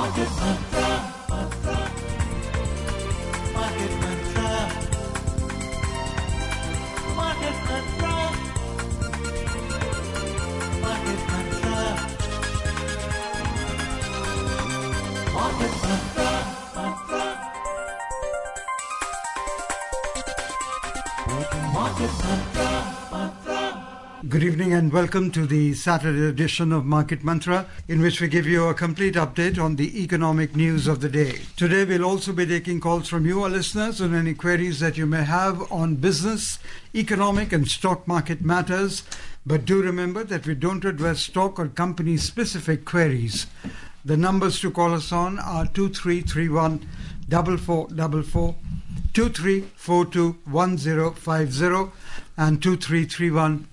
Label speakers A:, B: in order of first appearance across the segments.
A: Good evening and welcome to the Saturday edition of Market Mantra, in which we give you a complete update on the economic news of the day. Today we'll also be taking calls from you, our listeners, on any queries that you may have on business, economic and stock market matters. But do remember that we don't address stock or company-specific queries. The numbers to call us on are 2331 4444, 2342 1050 and 2331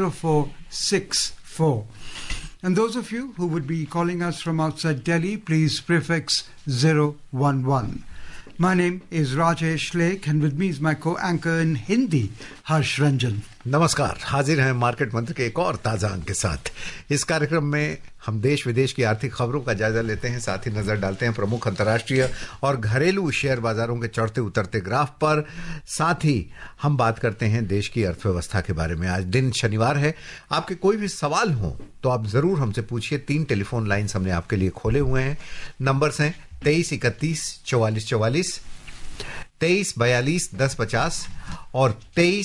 A: 0464. And those of you who would be calling us from outside Delhi, please prefix 011. My name is Rajesh Lake and with me is my co-anchor in Hindi, Harsh Ranjan.
B: नमस्कार, हाजिर हैं market मंत्र के एक और ताजा अंक के साथ। इस कार्यक्रम में हम देश विदेश की आर्थिक खबरों का जायजा लेते हैं, साथ ही नजर डालते हैं प्रमुख अंतर्राष्ट्रीय और घरेलू शेयर बाजारों के चढ़ते उतरते ग्राफ पर। साथ ही हम बात करते हैं देश की अर्थव्यवस्था के बारे में। आज दिन शनिवार है, आपके कोई भी सवाल हो तो आप जरूर हमसे पूछिए। 3 टेलीफोन लाइन्स हमने आपके लिए खोले हुए हैं। नंबर्स हैं 2331 4444, 2342 1050 और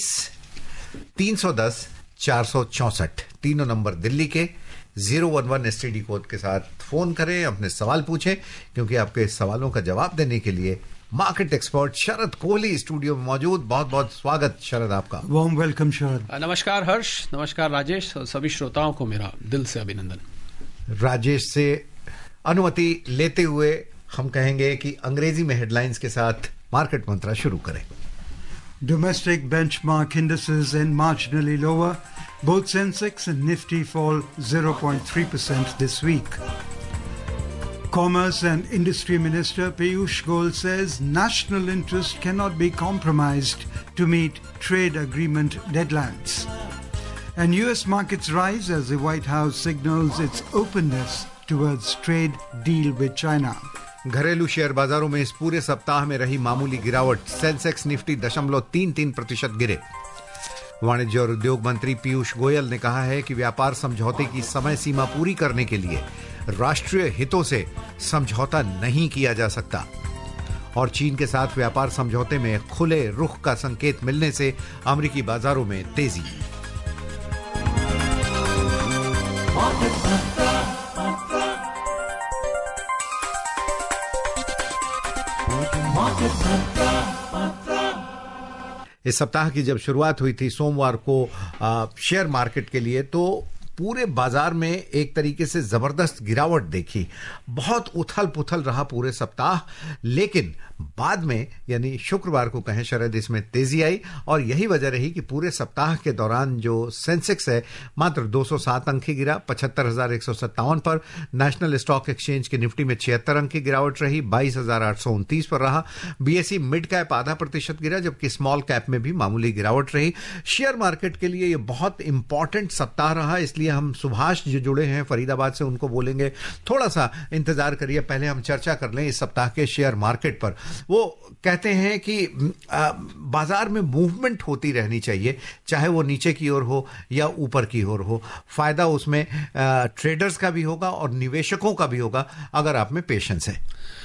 B: 23 310 464। तीनों नंबर दिल्ली के 011 एसटीडी कोड के साथ फोन करें, अपने सवाल पूछें, क्योंकि आपके सवालों का जवाब देने के लिए market expert Sharad Kohli studio में मौजूद। बहुत बहुत स्वागत शरद आपका।
A: Warm welcome Sharad.
C: नमस्कार हर्ष, नमस्कार राजेश, सभी श्रोताओं को मेरा दिल से अभिनंदन।
B: राजेश से अनुमति लेते हुए हम कहेंगे कि अंग्रेजी में हेडलाइंस के साथ मार्केट मंत्रा शुरू करें।
A: Domestic benchmark indices end marginally lower. Both Sensex and Nifty fall 0.3% this week. Commerce and Industry Minister Piyush Goyal says national interest cannot be compromised to meet trade agreement deadlines. And US markets rise as the White House signals its openness towards trade deal with China.
B: घरेलू share बाजारों में इस पूरे सप्ताह में रही मामूली गिरावट। सेंसेक्स निफ्टी 0.33% गिरे। वाणिज्य और उद्योग मंत्री पीयूष गोयल ने कहा है कि व्यापार समझौते की समय सीमा पूरी करने के लिए राष्ट्रीय हितों से समझौता नहीं किया जा सकता। और चीन के साथ व्यापार समझौते में खुले रुख का संकेत मिलने से अमेरिकी बाजारों में तेजी। इस सप्ताह की जब शुरुआत हुई थी सोमवार को शेयर मार्केट के लिए, तो पूरे बाजार में एक तरीके से जबरदस्त गिरावट देखी। बहुत उथल पुथल रहा पूरे सप्ताह, लेकिन बाद में यानी शुक्रवार को कहें शरद, इसमें तेजी आई। और यही वजह रही कि पूरे सप्ताह के दौरान जो सेंसेक्स है मात्र 207 अंक ही गिरा 75,157 पर। नेशनल स्टॉक एक्सचेंज के निफ्टी में 76 अंक की गिरावट रही, 22,829 पर रहा। बीएसई मिड कैप 0.5% गिरा, जबकि स्मॉल कैप में भी मामूली गिरावट रही। शेयर मार्केट के लिए ये बहुत इंपॉर्टेंट सप्ताह रहा, इसलिए हम सुभाष जो जुड़े हैं फरीदाबाद से उनको बोलेंगे थोड़ा सा इंतजार करिए। पहले हम चर्चा कर लें इस सप्ताह के शेयर मार्केट पर। वो कहते हैं कि बाजार में मूवमेंट होती रहनी चाहिए, चाहे वो नीचे की ओर हो या ऊपर की ओर हो। फायदा उसमें ट्रेडर्स का भी होगा और निवेशकों का भी होगा, अगर आप में पेशेंस है।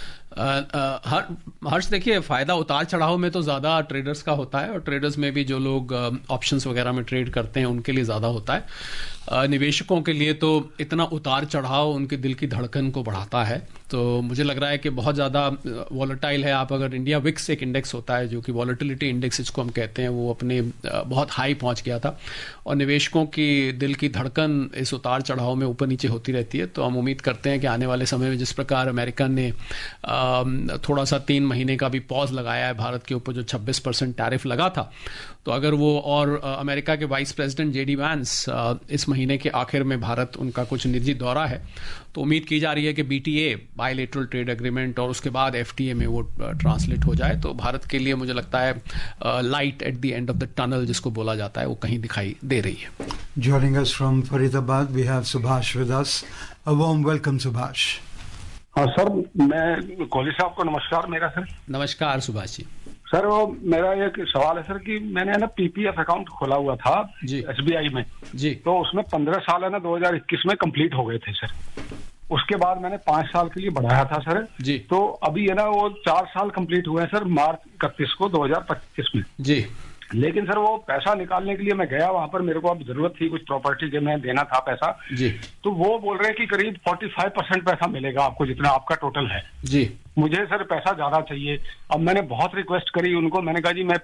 C: हर्ष, देखिए, फायदा उतार चढ़ाव में तो ज्यादा ट्रेडर्स का होता है, और ट्रेडर्स में भी जो लोग ऑप्शंस वगैरह में ट्रेड करते हैं उनके लिए ज्यादा होता है। निवेशकों के लिए तो इतना उतार चढ़ाव उनके दिल की धड़कन को बढ़ाता है। तो मुझे लग रहा है कि बहुत ज्यादा वॉलेटाइल है। आप अगर इंडिया विक्स एक इंडेक्स होता है जो कि वॉलेटिलिटी इंडेक्स इसको हम कहते हैं, वो अपने बहुत हाई पहुंच गया था, और निवेशकों की दिल की धड़कन इस उतार चढ़ाव में ऊपर नीचे होती रहती है। तो हम उम्मीद करते हैं कि आने वाले समय में जिस प्रकार अमेरिका ने थोड़ा सा 3 महीने का भी पॉज लगाया है भारत के ऊपर, जो 26% टैरिफ लगा था, तो अगर वो और अमेरिका के वाइस प्रेसिडेंट जेडी वैंस इस महीने के आखिर में भारत उनका कुछ निजी दौरा है, तो उम्मीद की जा रही है कि बीटीए बायलैटरल ट्रेड एग्रीमेंट और उसके बाद एफटीए में वो ट्रांसलेट हो जाए। तो भारत के लिए मुझे लगता है light at the end of the tunnel जिसको बोला जाता है, वो कहीं दिखाई दे रही है।
A: Joining us from Faridabad, we have Subhash with us. A warm welcome, Subhash.
D: हाँ सर, मैं कोहली साहब को नमस्कार मेरा सर।
C: नमस्कार सुभाष जी।
D: सर वो मेरा एक सवाल है सर कि मैंने ना पीपीएफ अकाउंट खोला हुआ था
C: जी
D: एसबीआई में
C: जी।
D: तो उसमें 15 साल है ना 2021 में कंप्लीट हो गए थे सर। उसके बाद मैंने 5 साल के लिए बढ़ाया था सर
C: जी।
D: तो अभी है ना वो 4 साल कंप्लीट हुए हैं सर मार्च 31 को 2025 में जी। लेकिन सर वो पैसा निकालने के लिए मैं गया वहां पर, मेरे को अब जरूरत थी कुछ प्रॉपर्टी के, मैं देना था पैसा जी। तो वो बोल रहे हैं कि करीब 45% पैसा मिलेगा आपको जितना आपका टोटल है जी। मुझे सर पैसा ज्यादा चाहिए। अब मैंने बहुत रिक्वेस्ट करी उनको, मैंने कहा जी मैं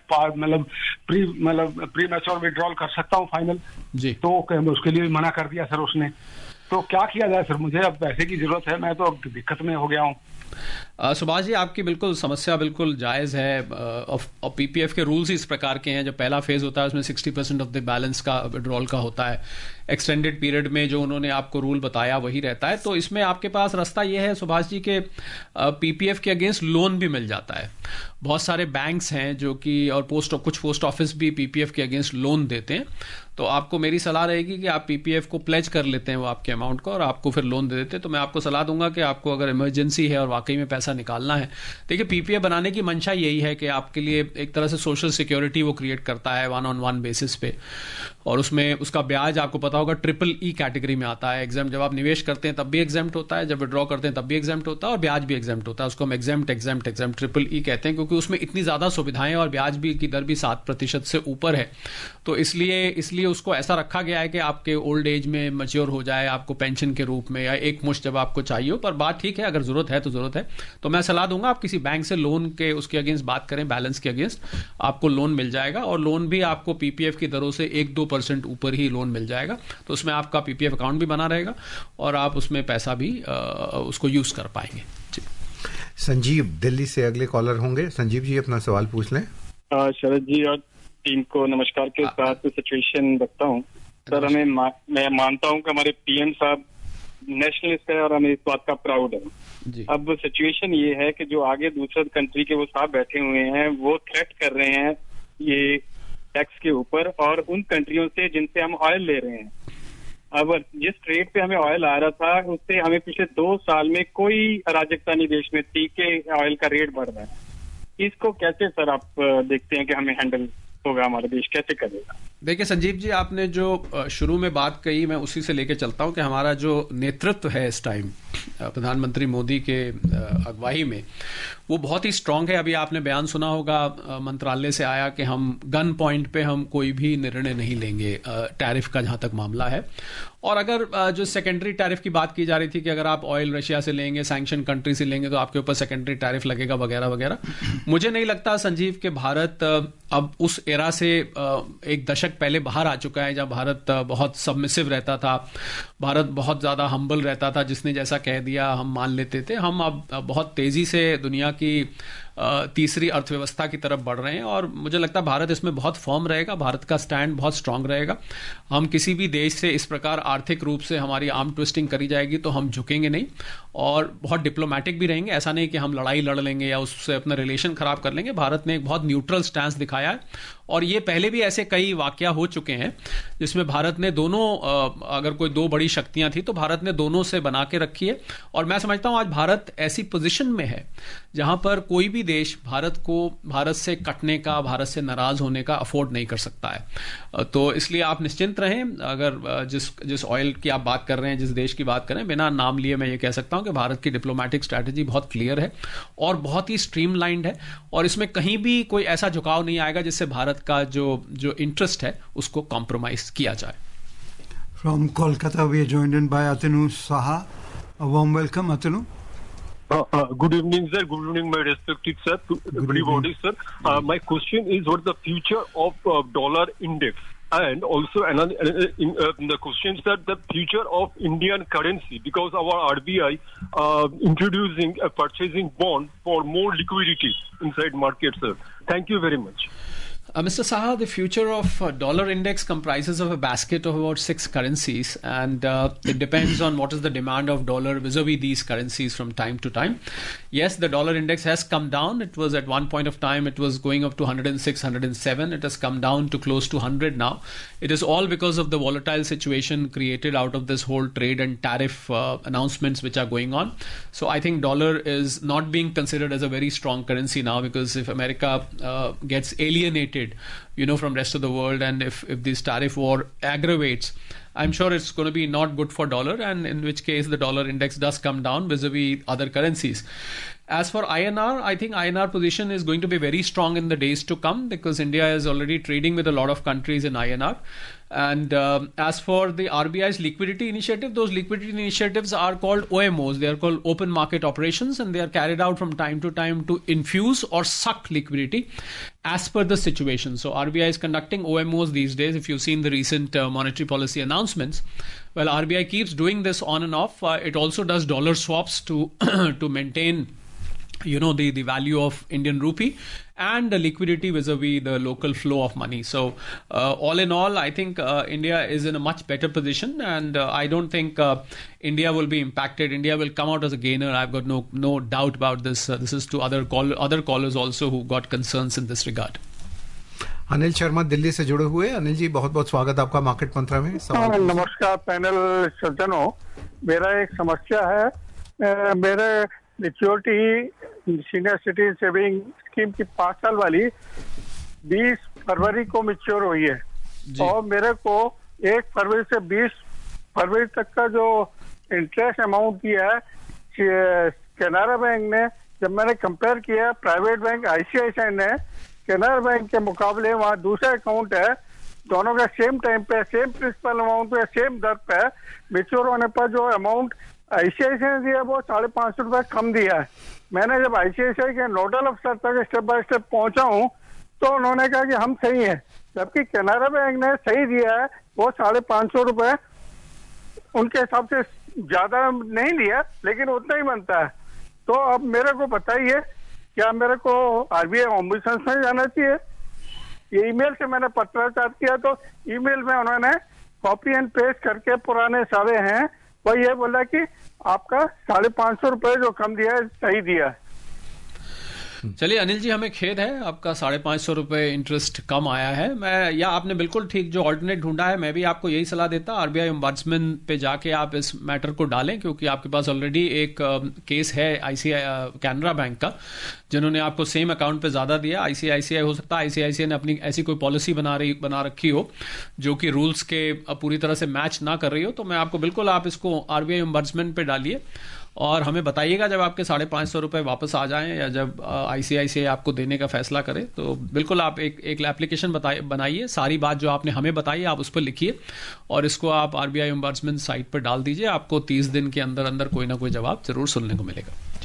D: प्री मैच्योर विड्रॉल कर सकता हूँ फाइनल जी। तो उसके लिए मना कर दिया सर उसने। तो क्या किया जाए सर, मुझे अब पैसे की जरूरत है, मैं तो अब दिक्कत में हो गया हूँ।
C: सुभाष जी, आपकी बिल्कुल समस्या बिल्कुल जायज़ है। और पीपीएफ के रूल्स इस प्रकार के हैं, जो पहला फेज होता है उसमें 60% ऑफ द बैलेंस का विड्रॉल का होता है। एक्सटेंडेड पीरियड में जो उन्होंने आपको रूल बताया वही रहता है। तो इसमें आपके पास रास्ता ये है सुभाष जी के पीपीएफ के अगेंस्ट लोन भी मिल जाता है। बहुत सारे बैंक्स हैं जो कि और कुछ पोस्ट ऑफिस भी पीपीएफ के अगेंस्ट लोन देते हैं। तो आपको मेरी सलाह रहेगी कि आप पीपीएफ को प्लेज कर लेते हैं वो आपके अमाउंट को और आपको फिर लोन दे देते हैं। तो मैं आपको सलाह दूंगा कि आपको अगर इमरजेंसी है और वाकई में पैसा निकालना है, देखिए पीपीएफ बनाने की मंशा यही है कि आपके लिए एक तरह से सोशल सिक्योरिटी वो क्रिएट करता है 1-on-1 बेसिस पे। और उसमें उसका ब्याज आपको पता होगा EEE कैटेगरी में आता है। एग्जाम जब आप निवेश करते हैं तब भी एग्जाम्प्ट होता है, जब विड्रॉ करते हैं तब भी एग्जाम्प्ट होता है और ब्याज भी एग्जाम्प्ट होता है। उसको हम एग्जाम्प्ट EEE कहते हैं क्योंकि उसमें इतनी ज्यादा सुविधाएं और ब्याज भी की दर भी 7% से ऊपर है। तो इसलिए उसको ऐसा रखा गया है कि आपके ओल्ड एज में मैच्योर हो जाए आपको पेंशन के रूप में या एक मुश्त जब आपको चाहिए हो। पर बात ठीक है, अगर जरूरत है तो जरूरत है। तो मैं सलाह दूंगा आप किसी बैंक से लोन के उसके अगेंस्ट बात करें, बैलेंस के अगेंस्ट आपको लोन मिल जाएगा। और लोन भी आपको पीपीएफ की दरों से 1-2% ऊपर ही लोन मिल जाएगा। तो उसमें आपका पीपीएफ अकाउंट भी बना रहेगा और आप उसमें पैसा भी उसको यूज कर पाएंगे जी।
B: संजीव दिल्ली से अगले कॉलर होंगे। संजीव जी अपना सवाल पूछ लें।
E: शरद जी और टीम को नमस्कार के साथ सिचुएशन रखता हूँ सर। मैं मानता हूँ कि हमारे पीएम साहब नेशनलिस्ट है और हमें इस बात का प्राउड है जी। अब सिचुएशन ये है कि जो आगे दूसरे कंट्री के वो साहब बैठे हुए हैं वो थ्रेट कर रहे हैं ये टैक्स के ऊपर और उन कंट्रियों से जिनसे हम ऑयल ले रहे हैं। अब जिस रेट पे हमें ऑयल आ रहा था उससे हमें पिछले 2 साल में कोई अराजकता नहीं देश में थी कि ऑयल का रेट बढ़ रहा है। इसको कैसे सर आप देखते हैं कि हमें हैंडल होगा, हमारा देश कैसे करेगा?
C: देखिए संजीव जी, आपने जो शुरू में बात कही मैं उसी से लेके चलता हूं कि हमारा जो नेतृत्व है इस टाइम प्रधानमंत्री मोदी के अगुवाई में वो बहुत ही स्ट्रांग है। अभी आपने बयान सुना होगा मंत्रालय से आया कि हम गन पॉइंट पे हम कोई भी निर्णय नहीं लेंगे टैरिफ का जहां तक मामला है। और अगर जो सेकेंडरी टैरिफ की बात की जा रही थी कि अगर आप ऑयल रशिया से लेंगे, सैंक्शन कंट्री से लेंगे तो आपके ऊपर सेकेंडरी टैरिफ लगेगा वगैरह वगैरह। मुझे नहीं लगता संजीव कि भारत अब उस एरा से एक दशक पहले बाहर आ चुका है जब भारत बहुत सबमिसिव रहता था, भारत बहुत ज्यादा हम्बल रहता था, जिसने जैसा कह दिया हम मान लेते थे। हम अब बहुत तेजी से दुनिया की तीसरी अर्थव्यवस्था की तरफ बढ़ रहे हैं और मुझे लगता है भारत इसमें बहुत फर्म रहेगा, भारत का स्टैंड बहुत स्ट्रांग रहेगा। हम किसी भी देश से इस प्रकार आर्थिक रूप से हमारी आर्म ट्विस्टिंग करी जाएगी तो हम झुकेंगे नहीं और बहुत डिप्लोमेटिक भी रहेंगे। ऐसा नहीं कि हम लड़ाई लड़ लेंगे या उससे अपना रिलेशन खराब कर लेंगे। भारत ने एक बहुत न्यूट्रल स्टैंस दिखाया है और ये पहले भी ऐसे कई वाकया हो चुके हैं जिसमें भारत ने दोनों अगर कोई 2 बड़ी शक्तियां थी तो भारत ने दोनों से बना के रखी है। और मैं समझता हूं आज भारत ऐसी पोजीशन में है जहां पर कोई भी देश भारत से कटने का, भारत से नाराज होने का अफोर्ड नहीं कर सकता है। तो इसलिए आप निश्चिंत रहें। अगर जिस ऑयल की आप बात कर रहे हैं, जिस देश की बात कर रहे हैं, बिना नाम लिए मैं ये कह सकता हूं कि भारत की डिप्लोमेटिक स्ट्रैटेजी बहुत क्लियर है और बहुत ही स्ट्रीमलाइंड है और इसमें कहीं भी कोई ऐसा झुकाव नहीं आएगा जिससे भारत का जो इंटरेस्ट है उसको कॉम्प्रोमाइज किया जाए।
A: From Kolkata we are joined in by Atanu Saha. A warm welcome, Atanu.
F: Good evening, sir. Good evening, my respected sir. To everybody, sir. My question is, what is the future of dollar index? And also the question is that the future of Indian currency, because our RBI introducing a purchasing bond for more liquidity inside market, sir. Thank you very much.
C: Mr. Saha, the future of dollar index comprises of a basket of about 6 currencies, and it depends on what is the demand of dollar vis-a-vis these currencies from time to time. Yes, the dollar index has come down. It was at one point of time, it was going up to 106, 107. It has come down to close to 100 now. It is all because of the volatile situation created out of this whole trade and tariff announcements which are going on. So I think dollar is not being considered as a very strong currency now, because if America gets alienated from rest of the world, and if this tariff war aggravates, I'm sure it's going to be not good for dollar, and in which case the dollar index does come down vis-a-vis other currencies. As for INR, I think INR position is going to be very strong in the days to come, because India is already trading with a lot of countries in INR. And as for the RBI's liquidity initiative, those liquidity initiatives are called OMOs. They are called open market operations, and they are carried out from time to time to infuse or suck liquidity as per the situation. So RBI is conducting OMOs these days. If you've seen the recent monetary policy announcements, well, RBI keeps doing this on and off. It also does dollar swaps to to maintain the value of Indian rupee and the liquidity vis-a-vis the local flow of money. So all in all, I think India is in a much better position, and I don't think India will be impacted. India will come out as a gainer. I've got no doubt about this. This is to other callers also who got concerns in this regard.
B: Anil Sharma Delhi से जुड़े हुए। अनिल जी, बहुत बहुत स्वागत आपका market मंत्रा में।
G: नमस्कार panel सज्जनों, मेरा एक समस्या है। मेरे maturity senior citizen saving scheme की 5 साल वाली 20 फरवरी को मैच्योर हुई है, और मेरे को 1 फरवरी से 20 फरवरी तक का जो इंटरेस्ट अमाउंट दिया है कैनरा बैंक ने, जब मैंने कंपेयर किया प्राइवेट बैंक आईसीआईसीआई ने कैनरा बैंक के मुकाबले, वहाँ दूसरा अकाउंट है, दोनों का सेम टाइम पे सेम प्रिंसिपल अमाउंट पे सेम दर पे मैच्योर होने पर जो अमाउंट आईसीआईसीआई ने दिया वो 550 रुपए कम दिया है। मैंने जब आईसीआईसीआई के नोडल अफसर तक स्टेप बाय स्टेप पहुंचा हूं तो उन्होंने कहा कि हम सही हैं, जबकि कैनरा बैंक ने सही दिया है, वो 550 रुपए उनके हिसाब से ज्यादा नहीं लिया, लेकिन उतना ही बनता है। तो अब मेरे को बताइए, क्या मेरे को आरबीआई ओम्बुड्समैन में जाना चाहिए? ये ईमेल से मैंने पत्राचार किया, तो ईमेल में उन्होंने कॉपी एंड पेस्ट करके पुराने सारे हैं, वो ये बोला कि आपका 550 रुपए जो कम दिया है सही दिया है।
C: चलिए अनिल जी, हमें खेद है, आपका 550 रुपए इंटरेस्ट कम आया है। आपने बिल्कुल ठीक जो ऑल्टरनेट ढूंढा है, मैं भी आपको यही सलाह देता, आरबीआई ओम्बुड्समैन पे जाके आप इस मैटर को डालें, क्योंकि आपके पास ऑलरेडी एक केस है आईसीआई कैनरा बैंक का, जिन्होंने आपको सेम अकाउंट पे ज्यादा दिया। आईसीआईसीआई हो सकता है आईसीआईसीआई ने अपनी ऐसी कोई पॉलिसी बना रखी हो जो कि रूल्स के पूरी तरह से मैच ना कर रही हो। तो मैं आपको बिल्कुल, आप इसको आरबीआई ओम्बुड्समैन पे डालिए और हमें बताइएगा जब आपके 550 रुपए वापस आ जाएं, या जब आईसीआईसीआई आपको देने का फैसला करे, तो बिल्कुल आप एक एप्लीकेशन बनाइए, सारी बात जो आपने हमें बताई आप उस पर लिखिए और इसको आप आरबीआई ओम्बुड्समैन साइट पर डाल दीजिए। आपको 30 दिन के अंदर अंदर कोई ना कोई जवाब जरूर सुनने को मिलेगा। जी।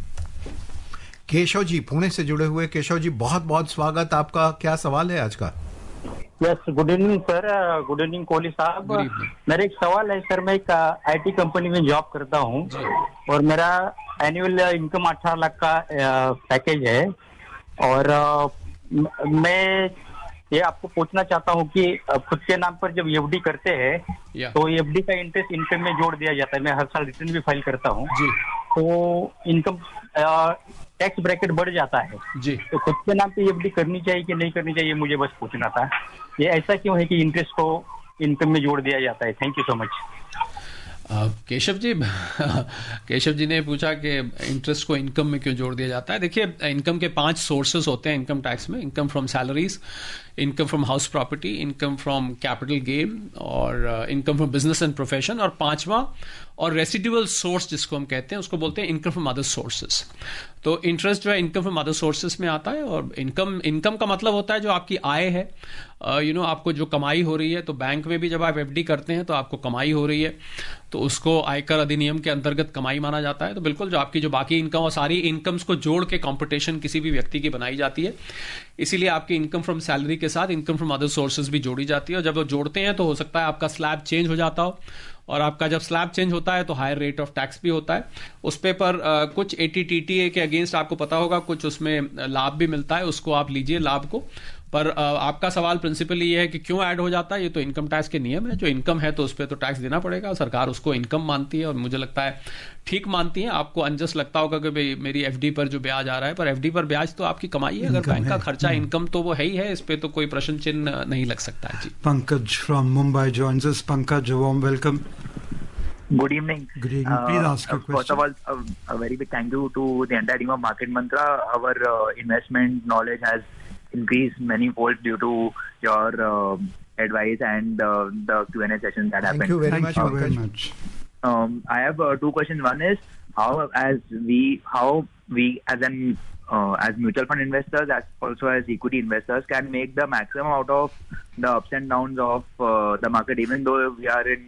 B: केशव जी पुणे से जुड़े हुए। केशव जी, बहुत बहुत स्वागत आपका। क्या सवाल है आज का?
H: Yes, good evening sir. Good evening Kohli साहब। मेरा एक सवाल है सर, मैं एक आईटी कंपनी में जॉब करता हूँ और मेरा एनुअल इनकम 18 लाख का पैकेज है, और मैं ये आपको पूछना चाहता हूँ कि खुद के नाम पर जब एफडी करते हैं तो एफडी का इंटरेस्ट इनकम में जोड़ दिया जाता है। मैं हर साल रिटर्न भी फाइल करता हूँ, तो इनकम टैक्स ब्रैकेट बढ़ जाता है जी। तो खुद के नाम पे एफडी करनी चाहिए कि नहीं करनी चाहिए, मुझे बस पूछना था। ये ऐसा क्यों है कि इंटरेस्ट को इनकम में जोड़ दिया जाता है? Thank you so much.
C: Keshav ji ने पूछा कि इंटरेस्ट को इनकम में क्यों जोड़ दिया जाता है। देखिए, इनकम के 5 सोर्सेस होते हैं इनकम टैक्स में। Income from salaries, income from house property, income from capital gain, और income from business and profession, और 5वां और रेसिडुअल सोर्स जिसको हम कहते हैं उसको बोलते हैं इनकम फ्रॉम अदर सोर्सेस। तो इंटरेस्ट जो है इनकम फ्रॉम अदर सोर्सेस में आता है, और इनकम का मतलब होता है जो आपकी आय है, आपको जो कमाई हो रही है। तो बैंक में भी जब आप एफडी करते हैं तो आपको कमाई हो रही है, तो उसको आयकर अधिनियम के अंतर्गत कमाई माना जाता है। तो बिल्कुल जो आपकी जो बाकी इनकम और सारी इनकम्स को जोड़ के कंपटीशन किसी भी व्यक्ति की बनाई जाती है, इसीलिए आपकी इनकम फ्रॉम सैलरी के साथ इनकम फ्रॉम अदर सोर्सेज भी जोड़ी जाती है। और जब वो जोड़ते हैं तो हो सकता है आपका स्लैब चेंज हो जाता हो, और आपका जब स्लैब चेंज होता है तो हायर रेट ऑफ टैक्स भी होता है उस पे। पर कुछ एटीटीटीए के अगेंस्ट आपको पता होगा कुछ उसमें लाभ भी मिलता है, उसको आप लीजिए लाभ को, पर आपका सवाल प्रिंसिपली ये है कि क्यों ऐड हो जाता है, ये तो इनकम टैक्स के नियम है, जो इनकम है तो उस पर तो टैक्स देना पड़ेगा, सरकार उसको इनकम मानती है और मुझे लगता है ठीक मानती है। आपको अनजस्ट लगता होगा कि भाई मेरी एफडी पर जो ब्याज आ रहा है, पर एफडी पर ब्याज तो आपकी कमाई है, अगर बैंक का खर्चा इनकम तो वो है ही है, इस पे तो कोई प्रश्न चिन्ह नहीं लग सकता है। जी,
A: Pankaj from Mumbai joins us. Pankaj, a warm welcome.
I: Good evening.
A: Good evening. Please ask your question.
I: First of all, a very big thank you to the entire team of Market Mantra. Our investment knowledge has increased many-fold due to your advice and the Q&A sessions that happened.
A: Thank you very much.
I: I have two questions. One is how we as mutual fund investors, as also as equity investors, can make the maximum out of the ups and downs of the market, even though we are in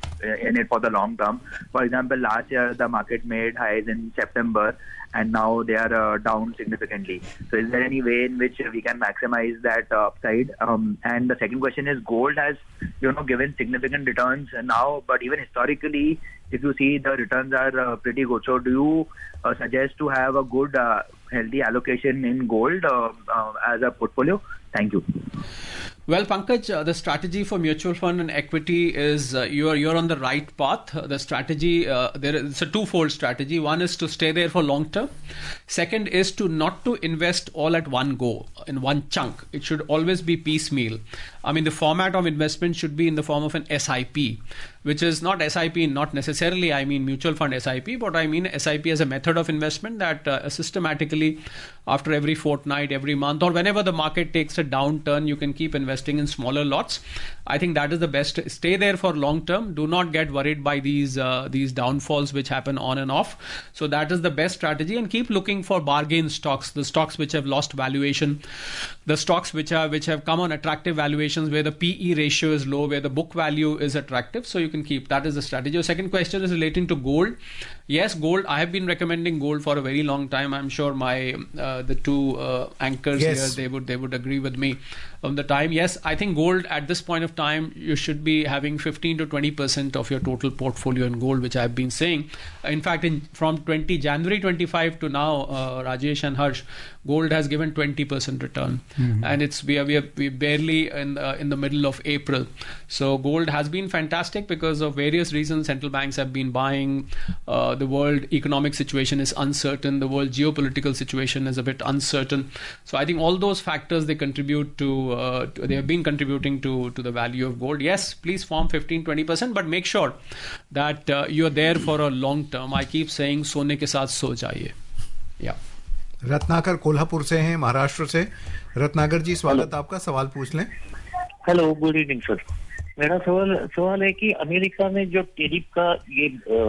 I: it for the long term. For example, last year the market made highs in September, and now they are down significantly. So is there any way in which we can maximize that upside? And the second question is, gold has given significant returns now, but even historically, if you see, the returns are pretty good. So do you suggest to have a good healthy allocation in gold as a portfolio? Thank you.
C: Well, Pankaj, the strategy for mutual fund and equity is you're on the right path. The strategy, it's a twofold strategy. One is to stay there for long term. Second is to not to invest all at one go, in one chunk. It should always be piecemeal. I mean, the format of investment should be in the form of an SIP, which is not SIP, not necessarily I mean mutual fund SIP, but I mean SIP as a method of investment that systematically after every fortnight, every month, or whenever the market takes a downturn, you can keep investing in smaller lots. I think that is the best. Stay there for long term. Do not get worried by these downfalls which happen on and off. So that is the best strategy, and keep looking for bargain stocks, the stocks which have lost valuation, the stocks which have come on attractive valuations where the PE ratio is low, where the book value is attractive. So you can keep. That is the strategy. Your second question is relating to gold. Yes, gold. I have been recommending gold for a very long time. I'm sure my the two anchors here, they would agree with me on the time. Yes, I think gold at this point of time, you should be having 15 to 20% of your total portfolio in gold, which I've been saying. In fact, from January 25 to now, Rajesh and Harsh, gold has given 20% return, and we are barely in the middle of April. So gold has been fantastic because of various reasons. Central banks have been buying. The world economic situation is uncertain. The world geopolitical situation is a bit uncertain. So I think all those factors, they contribute to. They have been contributing to the value of gold. Yes, please form 15-20%, but make sure that you are there for a long term. I keep saying, सोने के साथ सो जाइए. Yeah.
B: Ratnakar Kolhapur से हैं, महाराष्ट्र से. रत्नाकर जी, स्वागत आपका. सवाल पूछ लें.
J: Hello, good evening sir. मेरा सवाल है कि अमेरिका ने जो टैरिफ का ये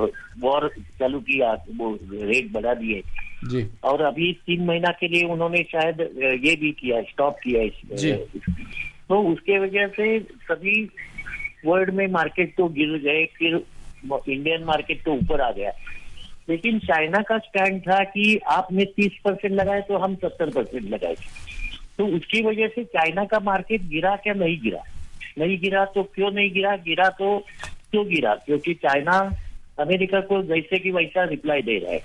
J: वॉर चालू किया, वो रेट बढ़ा दिए जी, और अभी 3 महीना के लिए उन्होंने शायद ये भी किया, स्टॉप किया तो उसके वजह से सभी वर्ल्ड में मार्केट तो गिर गए, फिर इंडियन मार्केट तो ऊपर आ गया. लेकिन चाइना का स्टैंड था कि आपने 30% लगाए तो हम 70% लगाए. तो उसकी वजह से चाइना का मार्केट गिरा क्या नहीं गिरा? नहीं गिरा तो क्यों नहीं गिरा? गिरा तो क्यों गिरा? क्योंकि चाइना अमेरिका को जैसे कि वैसा रिप्लाई दे रहा है.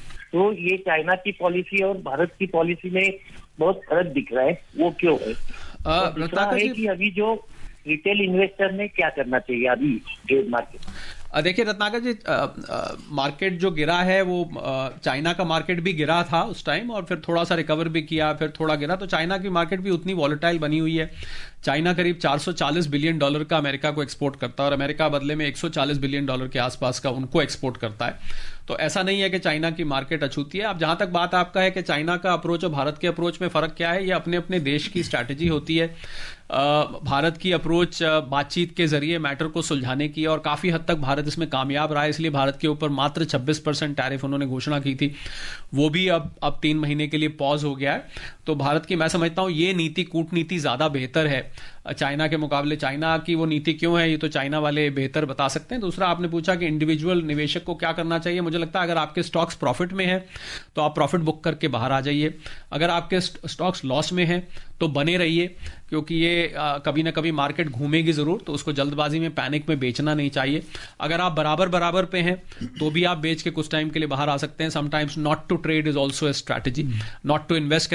J: तो ये चाइना की पॉलिसी और भारत की पॉलिसी में बहुत फर्क दिख रहा है, वो क्यों है? दूसरा है कि अभी जो रिटेल इन्वेस्टर ने क्या करना चाहिए अभी ट्रेड मार्केट?
C: देखिए रत्नाकर जी, मार्केट जो गिरा है वो चाइना का मार्केट भी गिरा था उस टाइम, और फिर थोड़ा सा रिकवर भी किया, फिर थोड़ा गिरा. तो चाइना की मार्केट भी उतनी वॉलेटाइल बनी हुई है. चाइना करीब $440 बिलियन का अमेरिका को एक्सपोर्ट करता है, और अमेरिका बदले में $140 बिलियन के आसपास का उनको एक्सपोर्ट करता है. तो ऐसा नहीं है कि चाइना की मार्केट अछूती है. अब जहां तक बात आपका है कि चाइना का अप्रोच और भारत के अप्रोच में फर्क क्या है, ये अपने अपने देश की स्ट्रैटेजी होती है. भारत की अप्रोच बातचीत के जरिए मैटर को सुलझाने की, और काफी हद तक भारत इसमें कामयाब रहा है. इसलिए भारत के ऊपर मात्र 26% टैरिफ उन्होंने घोषणा की थी, वो भी अब 3 महीने के लिए पॉज हो गया है. तो भारत की, मैं समझता हूं ये नीति, कूटनीति ज्यादा बेहतर है चाइना के मुकाबले. चाइना की वो नीति क्यों है, ये तो चाइना वाले बेहतर बता सकते हैं. दूसरा, आपने पूछा कि इंडिविजुअल निवेशक को क्या करना चाहिए. मुझे लगता है अगर आपके स्टॉक्स प्रॉफिट में है तो आप प्रॉफिट बुक करके बाहर आ जाइए. अगर आपके स्टॉक्स लॉस में है तो बने रहिए, क्योंकि ये कभी ना कभी मार्केट घूमेगी जरूर, तो उसको जल्दबाजी में, पैनिक में बेचना नहीं चाहिए. अगर आप बराबर पे हैं तो भी आप बेच के कुछ टाइम के लिए बाहर आ सकते हैं. Sometimes not to trade is also a strategy, not to invest can also be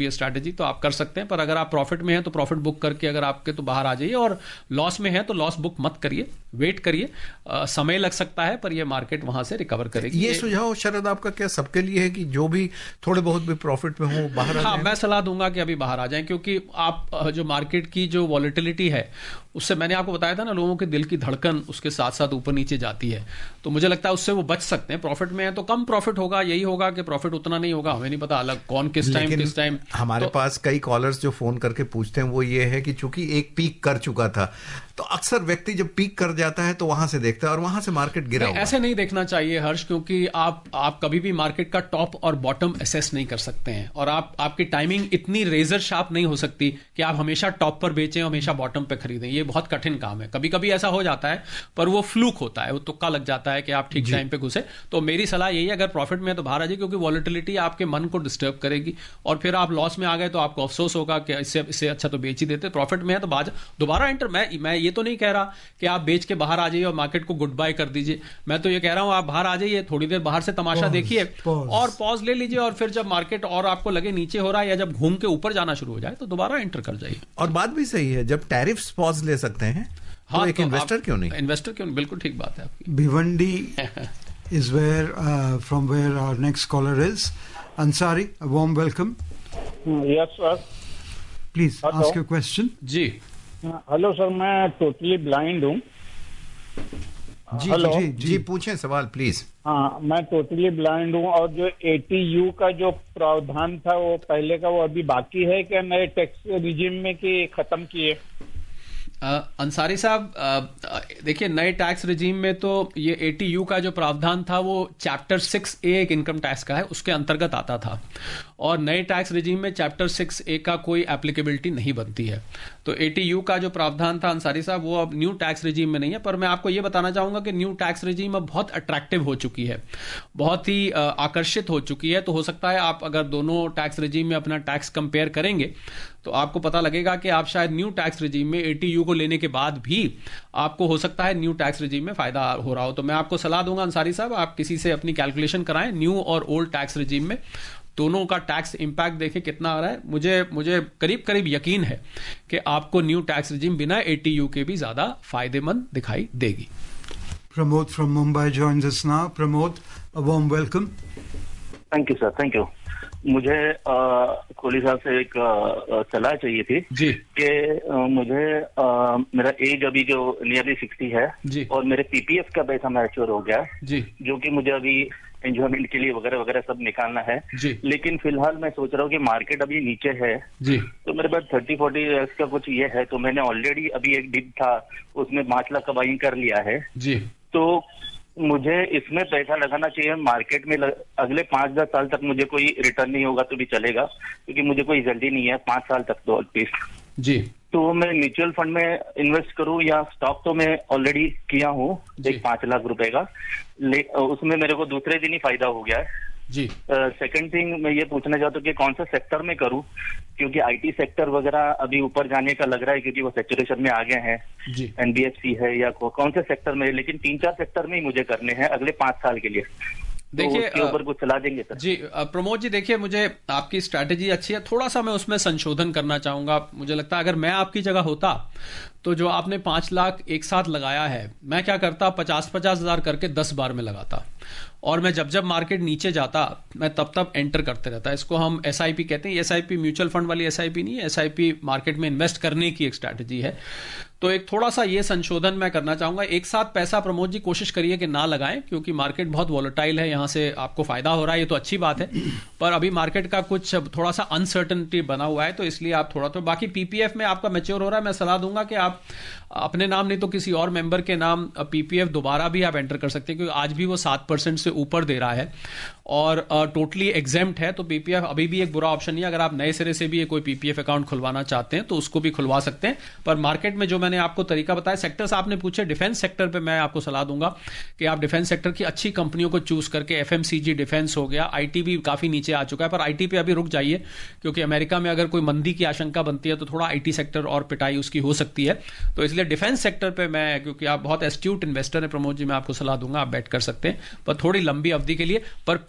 C: ये स्ट्रैटेजी तो आप कर सकते हैं, पर अगर आप प्रॉफिट में हैं तो प्रॉफिट बुक करके अगर आपके तो बाहर आ जाइए, और लॉस में है तो लॉस बुक मत करिए, वेट करिए, समय लग सकता है पर ये मार्केट वहां से रिकवर करेगी।
B: ये सुझाव शरद आपका क्या सबके लिए है कि जो भी थोड़े बहुत भी प्रॉफिट में हो बाहर आ जाएं?
C: हाँ, मैं सलाह दूंगा कि अभी बाहर आ जाएं, क्योंकि आप जो मार्केट की जो वॉलेटिलिटी है उससे मैंने आपको बताया था ना, लोगों के दिल की धड़कन उसके साथ साथ ऊपर नीचे जाती है, तो मुझे लगता है उससे वो बच सकते हैं। प्रॉफिट में है तो कम प्रॉफिट होगा, यही होगा कि प्रॉफिट उतना नहीं होगा, हमें नहीं पता अलग कौन किस टाइम।
B: हमारे पास कई कॉलर्स जो फोन करके पूछते हैं वो ये है कि चूंकि एक पीक कर चुका था, तो अक्सर व्यक्ति जब पीक कर जाता है तो वहां से देखता है और वहां से मार्केट गिरा हुआ।
C: ऐसे नहीं देखना चाहिए हर्ष, क्योंकि आप कभी भी मार्केट का टॉप और बॉटम असेस नहीं कर सकते हैं, और आपकी टाइमिंग इतनी रेजर शार्प नहीं हो सकती कि आप हमेशा टॉप पर बेचें हमेशा बॉटम पे खरीदें, ये बहुत कठिन काम है। कभी कभी ऐसा हो जाता है पर वो फ्लूक होता है, वो तुक्का लग जाता है कि आप ठीक टाइम पे घुसे। तो मेरी सलाह यही है, अगर प्रॉफिट में है तो बाहर आ जाए, क्योंकि वॉलेटिलिटी आपके मन को डिस्टर्ब करेगी और फिर आप लॉस में आ गए तो आपको अफसोस होगा कि इससे अच्छा तो बेच ही देते। प्रॉफिट में है तो दोबारा एंटर। मैं ये तो नहीं कह रहा कि आप बेच के बाहर आ जाइए और मार्केट को गुड बाय कर दीजिए, मैं तो ये कह रहा हूं आप बाहर आ जाइए, थोड़ी देर बाहर से तमाशा देखिए और पॉज ले लीजिए, और फिर जब मार्केट और आपको लगे नीचे हो रहा है या जब घूम के ऊपर जाना शुरू हो जाए तो दोबारा एंटर कर जाइए।
B: और बात भी सही है, जब टैरिफ्स पॉज ले सकते हैं
C: हाँ,
B: तो एक इन्वेस्टर क्यों नहीं?
C: इन्वेस्टर क्यों? बिल्कुल ठीक बात है आपकी।
A: Bhiwandi is from where our next caller is. Ansari, a warm welcome.
K: Yes, sir.
A: Please ask your question.
C: जी
K: हेलो सर, मैं टोटली ब्लाइंड हूँ।
B: जी पूछें सवाल प्लीज।
K: हाँ, मैं टोटली ब्लाइंड हूँ, और जो ATU का जो प्रावधान था वो पहले का वो अभी बाकी है क्या नए टैक्स रिजिम में कि खत्म किए?
C: अंसारी साहब, देखिए नए टैक्स रिजीम में तो ये ATU का जो प्रावधान था वो चैप्टर 6A एक इनकम टैक्स का है, उसके अंतर्गत आता था, और नए टैक्स रिजीम में चैप्टर 6A का कोई एप्लीकेबिलिटी नहीं बनती है। तो ATU का जो प्रावधान था अंसारी साहब वो अब न्यू टैक्स रिजीम में नहीं है। पर मैं आपको ये बताना चाहूंगा कि न्यू टैक्स रिजीम अब बहुत अट्रैक्टिव हो चुकी है, बहुत ही आकर्षित हो चुकी है। तो हो सकता है आप अगर दोनों टैक्स रिजीम में अपना टैक्स कंपेयर करेंगे तो आपको पता लगेगा कि आप शायद न्यू टैक्स रिजीम में ATU को लेने के बाद भी आपको हो सकता है न्यू टैक्स रिजीम में फायदा हो रहा हो। तो मैं आपको सलाह दूंगा अंसारी साहब, आप किसी से अपनी कैलकुलेशन कराएं, न्यू और ओल्ड टैक्स रिजीम में दोनों का टैक्स इंपैक्ट देखें कितना आ रहा है। मुझे करीब करीब यकीन है कि आपको न्यू टैक्स रिजीम बिना ATU के भी ज्यादा फायदेमंद दिखाई देगी।
A: Pramod from Mumbai joins us now. Pramod, a warm welcome.
J: Thank you sir, thank you. मुझे कोहली साहब से एक सलाह चाहिए थी
C: जी
J: कि मुझे मेरा एज अभी जो नियरली 60 है
C: जी,
J: और मेरे PPF का पैसा मैच्योर हो गया
C: जी,
J: जो कि मुझे अभी एंजॉयमेंट के लिए वगैरह वगैरह सब निकालना है
C: जी।
J: लेकिन फिलहाल मैं सोच रहा हूँ कि मार्केट अभी नीचे है
C: जी,
J: तो मेरे पास 30-40 का कुछ ये है, तो मैंने ऑलरेडी अभी एक डिप था उसमें 5 लाख का बाइंग कर लिया है
C: जी।
J: तो मुझे इसमें पैसा लगाना चाहिए मार्केट में अगले 5-10 साल तक मुझे कोई रिटर्न नहीं होगा तो भी चलेगा, क्योंकि मुझे कोई जल्दी नहीं है 5 साल तक तो एटलीस्ट।
C: जी,
J: तो मैं म्यूचुअल फंड में इन्वेस्ट करूं या स्टॉक? तो मैं ऑलरेडी किया हूं एक 5 लाख रुपए का, उसमें मेरे को दूसरे दिन ही फायदा हो गया है
C: जी।
J: सेकंड थिंग मैं ये पूछना चाहता हूँ कि कौन सा सेक्टर में करूं, क्योंकि IT सेक्टर वगैरह अभी ऊपर जाने का लग रहा है क्योंकि वो सैचुरेशन में आ गए हैं
C: जी।
J: NBFC है या कौन से सेक्टर में, लेकिन 3-4 सेक्टर में ही मुझे करने हैं अगले 5 साल के लिए।
C: देखिए
J: तो ऊपर कुछ सलाह देंगे सर?
C: जी प्रमोद जी, देखिए मुझे आपकी स्ट्रैटेजी अच्छी है, थोड़ा सा मैं उसमें संशोधन करना चाहूंगा। मुझे लगता है अगर मैं आपकी जगह होता तो जो आपने 5 लाख एक साथ लगाया है, मैं क्या करता 50-50 हजार करके 10 बार में लगाता, और मैं जब मार्केट नीचे जाता मैं तब एंटर करते रहता। इसको हम SIP कहते हैं। SIP म्यूचुअल फंड वाली SIP नहीं है, SIP मार्केट में इन्वेस्ट करने की एक स्ट्रैटेजी है। तो एक थोड़ा सा ये संशोधन मैं करना चाहूंगा। एक साथ पैसा प्रमोद जी कोशिश करिए कि ना लगाएं, क्योंकि मार्केट बहुत वॉलेटाइल है, यहां से आपको फायदा हो रहा है ये तो अच्छी बात है, पर अभी मार्केट का कुछ थोड़ा सा अनसर्टनिटी बना हुआ है, तो इसलिए आप थोड़ा तो बाकी PPF में आपका मैच्योर हो रहा है। मैं सलाह दूंगा कि आप अपने नाम नहीं तो किसी और मेंबर के नाम PPF दोबारा भी आप एंटर कर सकते हैं, क्योंकि आज भी वो 7% से ऊपर दे रहा है और टोटली एग्जेम्प्ट है। तो PPF अभी भी एक बुरा ऑप्शन नहीं है। अगर आप नए सिरे से भी कोई PPF अकाउंट खुलवाना चाहते हैं तो उसको भी खुलवा सकते हैं। पर मार्केट में जो मैंने आपको तरीका बताया, सेक्टर्स आपने पूछे, डिफेंस सेक्टर पे मैं आपको सलाह दूंगा कि आप डिफेंस सेक्टर की अच्छी कंपनियों को चूज करके, FMCG डिफेंस हो गया, IT भी काफी नीचे आ चुका है, पर IT पे अभी रुक जाइए, क्योंकि अमेरिका में अगर कोई मंदी की आशंका बनती है तो थोड़ा IT सेक्टर और पिटाई उसकी हो सकती है। तो इसलिए डिफेंस सेक्टर पे मैं, क्योंकि आप बहुत एस्ट्यूट इन्वेस्टर है प्रमोद जी, मैं आपको सलाह दूंगा आप बेट कर सकते हैं, पर थोड़ी लंबी अवधि के लिए। पर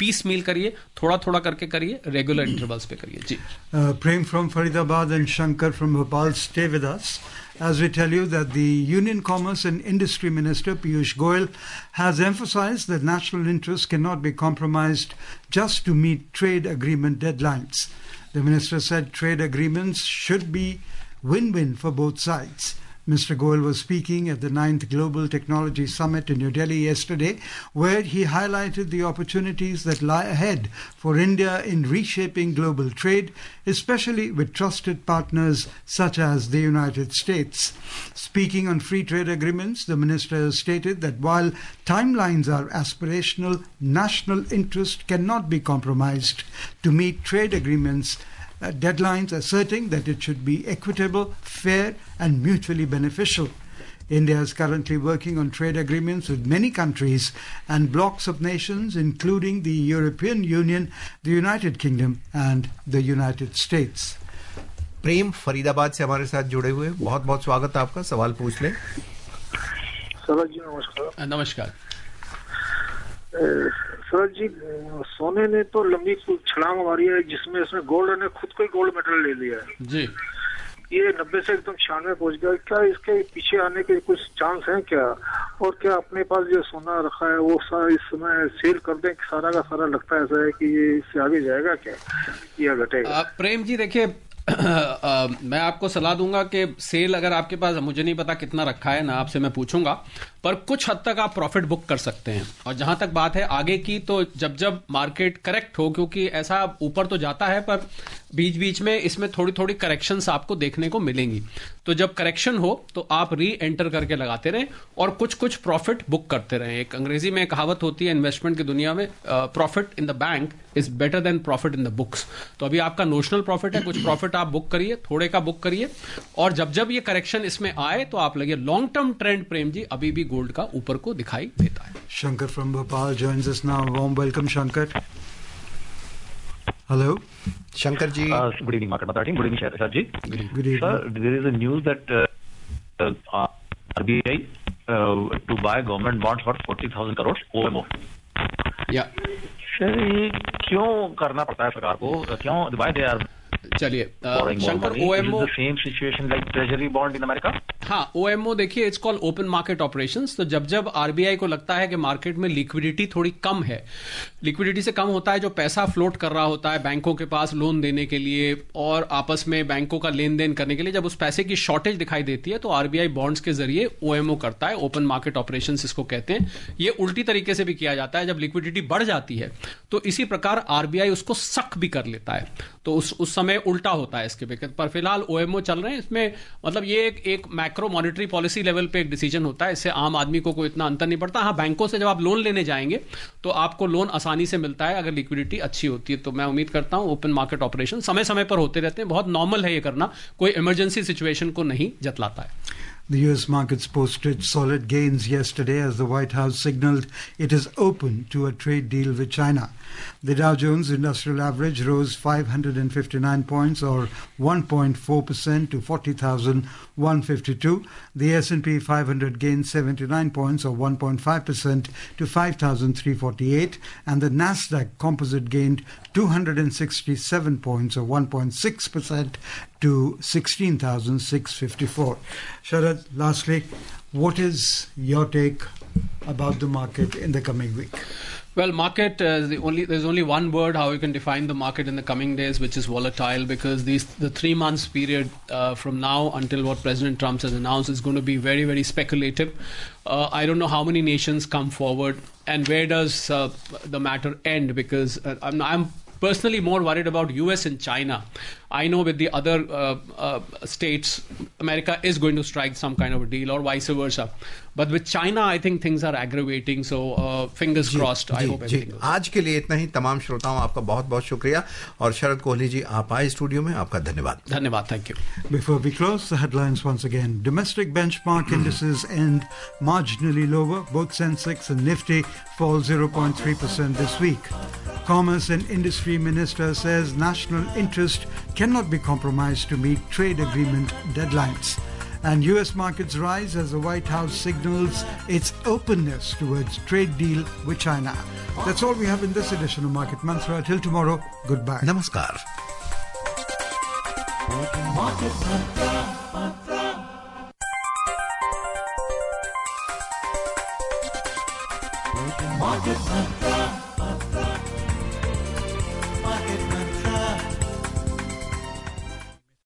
C: पीस मील करिए, थोड़ा थोड़ा करके करिए, रेगुलर इंटरवल्स पे करिए जी.
A: Prem from Faridabad and Shankar from Bhopal stay with us as we tell you that the Union Commerce and Industry Minister Piyush Goyal has emphasized that national interests cannot be compromised just to meet trade agreement deadlines. The minister said trade agreements should be win-win for both sides. Mr. Goyal was speaking at the 9th Global Technology Summit in New Delhi yesterday, where he highlighted the opportunities that lie ahead for India in reshaping global trade, especially with trusted partners such as the United States. Speaking on free trade agreements, the minister stated that while timelines are aspirational, national interest cannot be compromised to meet trade agreements deadlines, asserting that it should be equitable, fair and mutually beneficial. India is currently working on trade agreements with many countries and blocs of nations, including the European Union, the United Kingdom and the United States.
B: प्रेम फरीदाबाद से हमारे साथ जुड़े हुए, बहुत बहुत स्वागत है आपका. सवाल पूछ लें.
L: सरज जी नमस्कार.
C: नमस्कार.
L: सरज जी, सोने ने तो लंबी छलांग मारी है, जिसमें इसमें गोल्ड ने खुद को ही गोल्ड मेडल ले लिया है
C: जी.
L: ये 90 से एकदम 96 पहुंच गया. क्या इसके पीछे आने के कुछ चांस हैं क्या? और क्या अपने पास जो सोना रखा है वो सारा इस समय सेल कर दें? सारा का सारा लगता है ऐसा है कि ये इससे आगे जाएगा क्या या घटेगा?
C: प्रेम जी देखिए, मैं आपको सलाह दूंगा कि सेल अगर आपके पास, मुझे नहीं पता कितना रखा है ना, आपसे मैं पूछूंगा, पर कुछ हद तक आप प्रॉफिट बुक कर सकते हैं. और जहां तक बात है आगे की, तो जब जब मार्केट करेक्ट हो, क्योंकि ऐसा ऊपर तो जाता है पर बीच बीच में इसमें थोड़ी थोड़ी करेक्शंस आपको देखने को मिलेंगी, तो जब करेक्शन हो तो आप री एंटर करके लगाते रहें और कुछ कुछ प्रॉफिट बुक करते रहें. एक अंग्रेजी में कहावत होती है इन्वेस्टमेंट की दुनिया में, profit in the bank is better than profit in the books. तो अभी आपका नोशनल प्रॉफिट है, कुछ प्रॉफिट आप बुक करिए, थोड़े का बुक करिए, और जब जब ये करेक्शन इसमें आए तो आप लगे. Long term trend Prem ji अभी भी गोल्ड का ऊपर को दिखाई देता है.
A: Shankar from Bhopal joins us now. Warm welcome, Shankar. Hello,
B: Shankar ji.
M: Good evening, Market Mathra team. Good evening, Shah ji.
A: Good evening.
M: Sir, there is a news that RBI to buy government bonds for 40,000 crores OMO.
C: Yeah.
M: Sir, ये क्यों करना पड़ता है सरकार को? क्यों why they are?
C: चलिए Shankar, OMO
M: same situation like treasury bond in America.
C: हाँ, OMO देखिए, it's called open market operations. तो जब जब आरबीआई को लगता है कि मार्केट में लिक्विडिटी थोड़ी कम है, लिक्विडिटी से कम होता है जो पैसा फ्लोट कर रहा होता है बैंकों के पास लोन देने के लिए और आपस में बैंकों का लेन देन करने के लिए, जब उस पैसे की शॉर्टेज दिखाई देती है तो आरबीआई बॉन्ड्स के जरिए OMO करता है. ओपन मार्केट ऑपरेशंस इसको कहते हैं. ये उल्टी तरीके से भी किया जाता है, जब लिक्विडिटी बढ़ जाती है तो इसी प्रकार आरबीआई उसको सक भी कर लेता है, तो उस समय उल्टा होता है इसके पर फिलहाल OMO चल रहे हैं. इसमें मतलब ये एक मैक्रो मॉनेटरी पॉलिसी लेवल पे एक डिसीजन होता है, इससे आम आदमी को कोई इतना अंतर नहीं पड़ता. हाँ, बैंकों से जब आप लोन लेने जाएंगे तो आपको लोन आसानी से मिलता है अगर लिक्विडिटी अच्छी होती है. तो मैं उम्मीद करता हूं ओपन मार्केट ऑपरेशन समय समय पर होते रहते हैं, बहुत नॉर्मल है ये करना, कोई इमरजेंसी सिचुएशन को नहीं जतलाता है.
A: The US markets posted solid gains yesterday as the White House signaled it is open to a trade deal with China. The Dow Jones Industrial Average rose 559 points or 1.4% to 40,152. The S&P 500 gained 79 points or 1.5% to 5,348. And the Nasdaq Composite gained 267 points or 1.6% to 16,654. Sharad, lastly, what is your take about the market in the coming week?
C: Well, market, there's only one word how you can define the market in the coming days, which is volatile, because the 3 months period from now until what President Trump has announced is going to be very, very speculative. I don't know how many nations come forward and where does the matter end, because I'm personally more worried about US and China. I know with the other states, America is going to strike some kind of a deal or vice versa. But with China, I think things are aggravating. So fingers crossed. I hope everything goes.
B: आज के लिए इतना ही. तमाम श्रोताओं आपका बहुत बहुत शुक्रिया. और शरद कोहली जी, आप आए स्टूडियो में, आपका धन्यवाद.
C: धन्यवाद. Thank you.
A: Before we close, the headlines once again. Domestic benchmark indices end marginally lower. Both Sensex and Nifty fall 0.3% this week. Commerce and Industry Minister says national interest cannot be compromised to meet trade agreement deadlines. And US markets rise as the White House signals its openness towards trade deal with China. That's all we have in this edition of Market Mantra. Till tomorrow, goodbye.
B: Namaskar.
N: Market Mantra.